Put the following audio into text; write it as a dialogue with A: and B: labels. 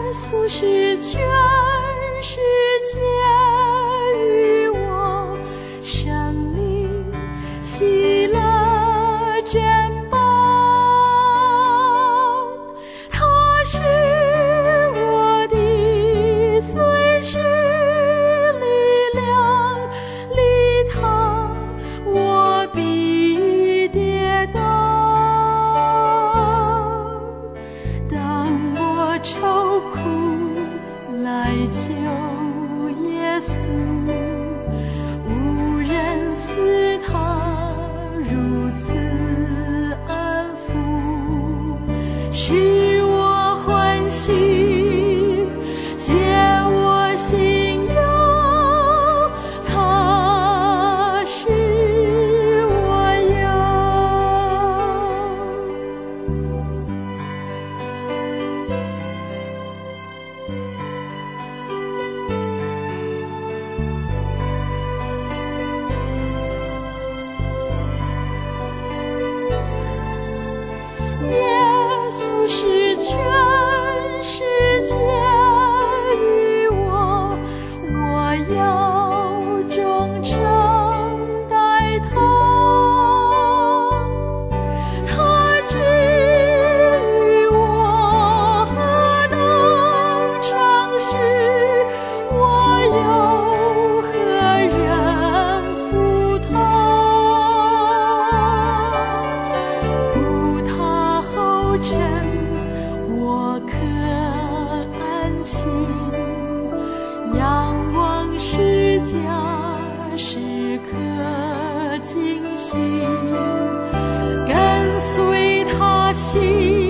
A: 稣是全世界与我生命喜乐珍宝，他是我的随时力量，离他我必跌倒。当我愁苦来求耶稣，无人似他如此安抚，使我欢喜，解我心忧，他是我耶稣是全世界与我，我要忠诚待他。他治愈我何等诚实，我又何人负他？不他后尘，我可安心，仰望释迦时刻警醒，跟随他行。